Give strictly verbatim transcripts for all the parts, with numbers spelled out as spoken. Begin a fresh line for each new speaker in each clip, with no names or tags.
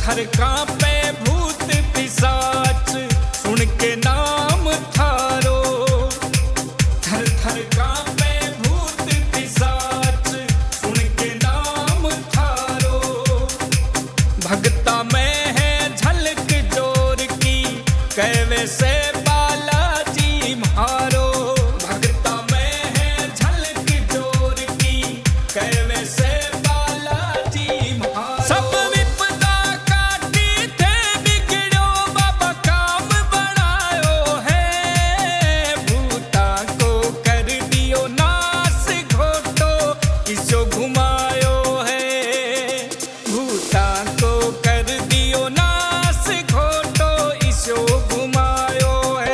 थर कांपे भूत पिशाच सुन के नाम थारो। थर थर कांपे भूत पिशाच सुन के नाम थारो। भगता में है झलक जोर की कहवे से बालाजी म्हारो। भगता में है झलक जोर की कहवे से बालाजी म्हारो। सब विपदा काटी थे बिगड़ो बाबा काम बनायो है। भूता को कर दियो नाश घोटो इसो घुमायो है। भूता को कर दियो नाश घोटो इसो घुमायो है।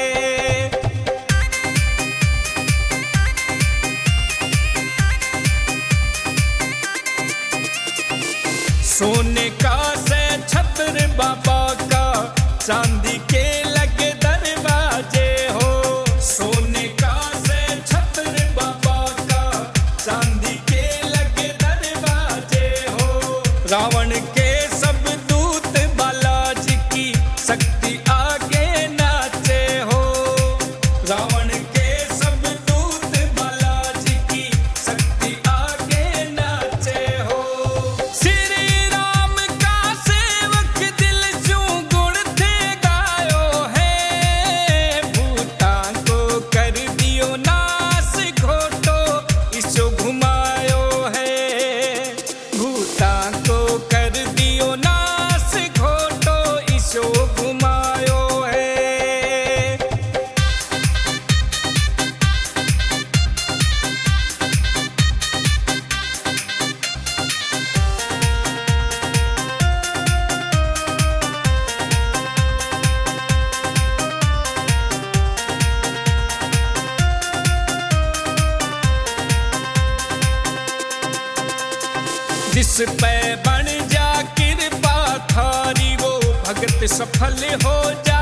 सोने का से छत्र बाबा का चांदी के लगे दरवाजे हो। सोने का से छत्र बाबा का चांदी के लगे दरवाजे हो। रावण के सब दूत बालाजी की शक्ति आगे नाचे हो। रावण के सब दूत बालाजी की शक्ति आगे नाचे हो। श्री राम का सेवक दिल जू गुण थे गायो है। भूता को कर दियो नाश घोटो इसो घुमायो है। भूता को कर दियो नाश घोटो इसो घुमायो है। जिस पे बन जा कृपा थारी वो भगत सफल हो जा।